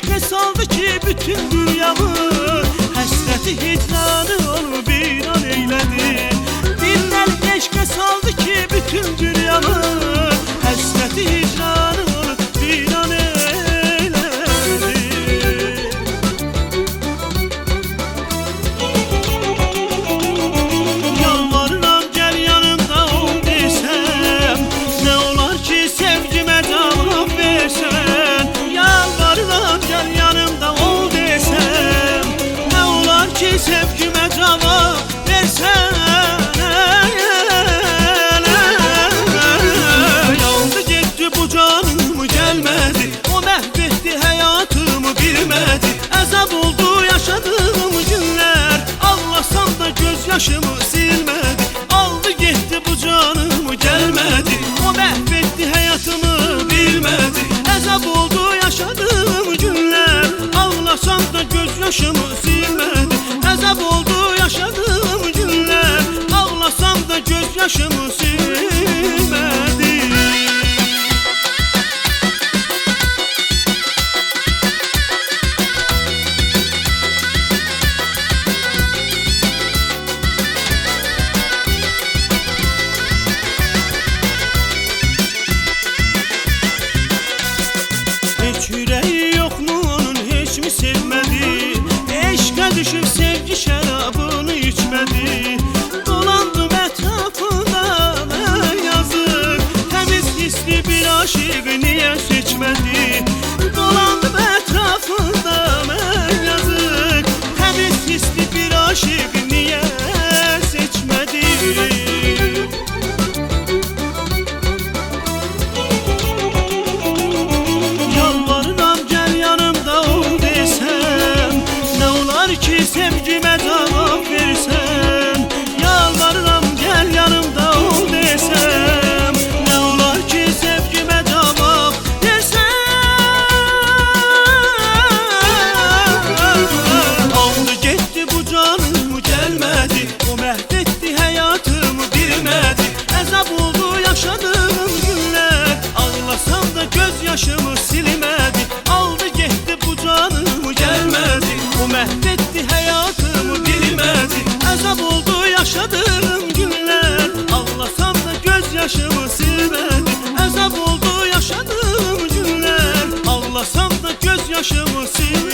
eşqə saldı ki bütün dünyamı, həsrəti hicranı onu viran eylədi. Dillər eşqə saldı ki bütün dünyamı, həsrəti hicranı onu viran eylədi. Yalvarıram gəl yanımda ol desəm, nə olar ki sevgimə cavab versən. Yalvarıram gəl yanımda ol desəm, nə olar ki sevgimə cavab versən. Yandı getdi bu canımı gəlmədi, o məhv etdi həyatımı bilmədi. Əzab oldu yaşadığım günlər, ağlasam da göz yaşımı silmədi. Aldı getdi bu canımı gəlmədi, o məhv etdi həyatımı bilmədi. Əzab oldu yaşadığım günlər, ağlasam da göz yaşımı silmədi. Əzab oldu yaşadığım günlər, ağlasam da göz yaşımı silmədi. Heç ürəyi yoxmu onun, heç mi sevmədi? Eşqə düşüb sevgi şərabını içmədi. Dolandım ətrafında mən yazıq, təmiz hisli bir aşiq niyə seçmədi? Dolandım ətrafında mən yazıq, təmiz hisli bir aşiq niyə seçmədi? Yalvarıram gəl yanımda ol desəm, nə olar ki sevgimə cavab versən. Yalvarıram gəl yanımda ol desəm, nə olar ki sevgimə cavab versən. Aldı getdi bu canımı gəlmədi, o məhv etdi həyatımı bilmədi. Əzab oldu yaşadığım günlər, ağlasam da göz yaşımı silmədi. Aldı getdi bu canımı gəlmədi, o məhv etdi həyatımı bilmədi. Əzab oldu yaşadığım günlər, ağlasam da göz yaşımı silmədi. Əzab oldu yaşadığım günlər, ağlasam da göz yaşımı silmədi.